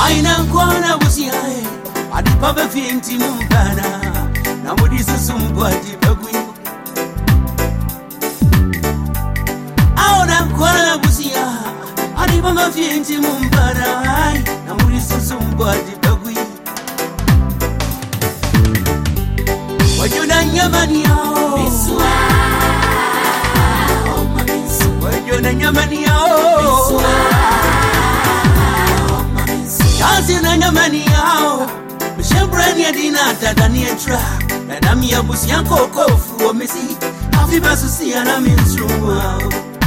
Aina kwana busiae adipa befinti mumpana na mudisi sumbwati bagwi aona kwana busia adipa befinti mumpana na mudisi sumbwati bagwi wajona nyamani yao biswa wajona nyamani yao biswa Kazi na nyamani yao Mshembrani ya dinata dani entra Na dami ya busi yanko kofu Omesi Hafi basusi ya na minstruma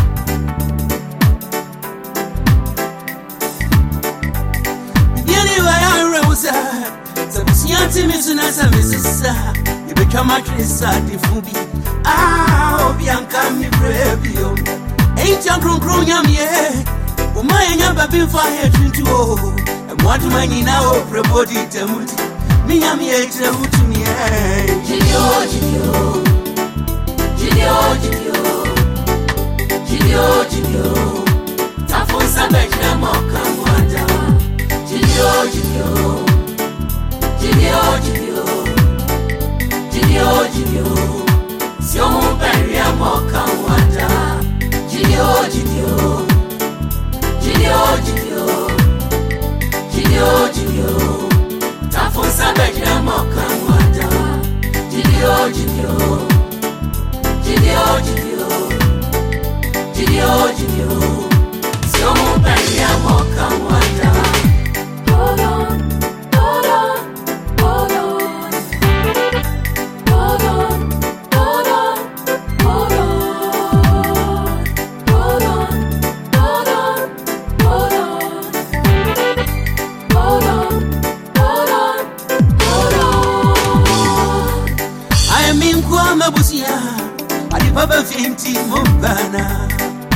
Yeni wa ya reuza Sabusi yanti misuna sabesisa Ibeka matrisa difubi Obianka mi prebio Eita krum nyamye Umaya nyamba bimfa hetu o Mwatu manyina o prebodi temuti Minyami etre utumie Jidio, jidio Jidio, jidio Jidio, jidio Tafonsa mekina moka mwanda Jidio, jidio Jidio, jidio Jidio, jidio Sio mumperia moka mwanda Jidio, jidio Jidio, jidio Jidio, jidio Tafonsa bekina moka mwanda Jidio, jidio Jidio, jidio Jidio, jidio Sio mumperia moka mwanda Hold on, hold on, hold on Hold on, hold on, hold on Hold on, hold on, hold on Hold on, hold on, hold on I am in Kwama Busia Alibaba Finti Mumpana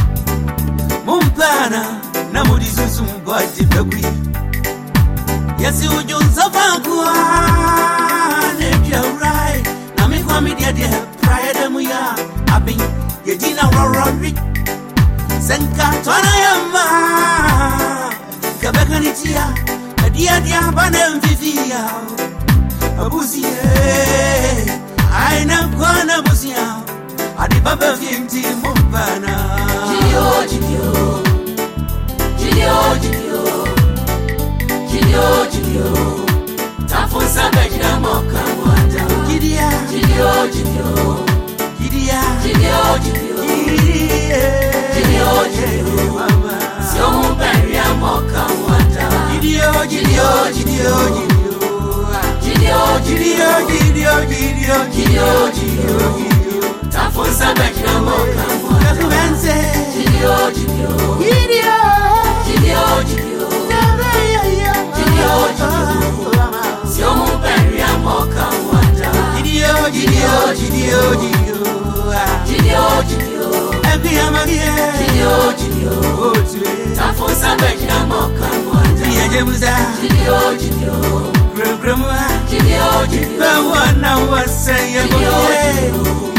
Mumpana Namudi Zumbati Bagui Yasi Ujunza Vangua Nebja Rai Namikwa Media de Pride Muya Abing Yedina Rorori Senka Twana Yama Kabekanitia Dia banem vivia Abusie Aina kwana busia Adibaba finti mumpana Jidio, jidio Jidio, jidio Jidio, jidio Tafonsa bekina moka mwanda Jidia, jidio, jidio Jidia, jidio, jidio Jidio, jidio Sio mumperia moka mwanda Jidio, jidio, jidio Jidio, jidio Jidio, jidio, jidio Jidio, Tafonsa bekina moka mwanda Jidio, jidio Jidio, jidio Jidio, jidio Sio mumperia moka mwanda Jidio, jidio, jidio Jidio, jidio Jidio, jidio Tafonsa bekina moka mwanda Jidio, jidio Jidio, jidio Wana wasaya Jidio, jidio